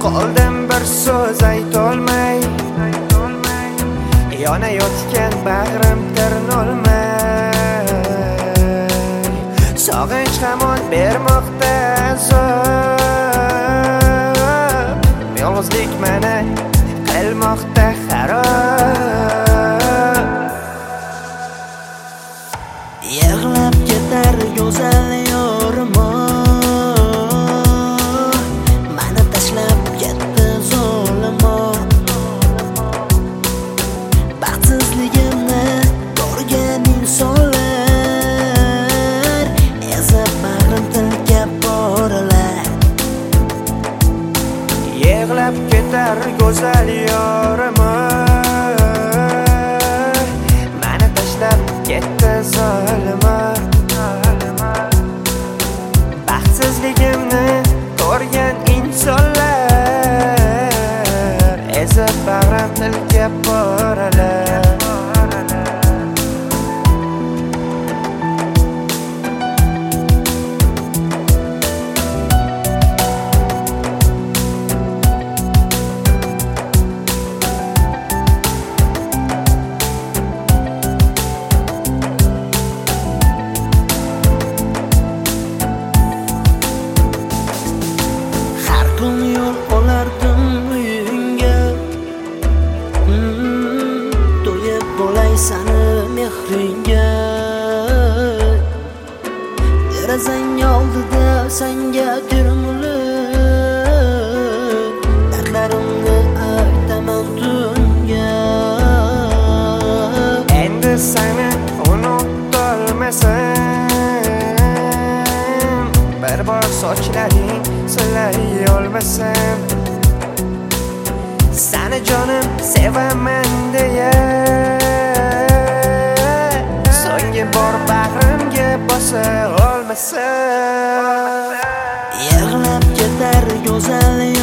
Qoldim bir so'z aytolmay, yonayotgan bag'rim tirnolmay. Sog'inch hamon bermoqda azob, yolg'izlik meni qilmoqda xarob. Yig'lab ketar go'zal yorim, meni tashlab ketdi zolim. Baxtsizligimni ko'rgan insonlar ezib bag'rim tilga borilar. Yig'lab ketar go'zal yorim, meni tashlab ketdi zolim. Baxtsizligimni ko'rgan insonlar ezib bag'rim tilga borilar. Yo'l olardim uyingga, to'yib bo'lay sani mehringga. Derazang oldida senga termulib, dardlarimni aytaman tunga. Endi seni unutolmasam, bir bor sochlaring silay olmasam, seni jonim sevaman deya so'nggi bor bag'rimga bosa olmasam. Yig'lab ketar go'zal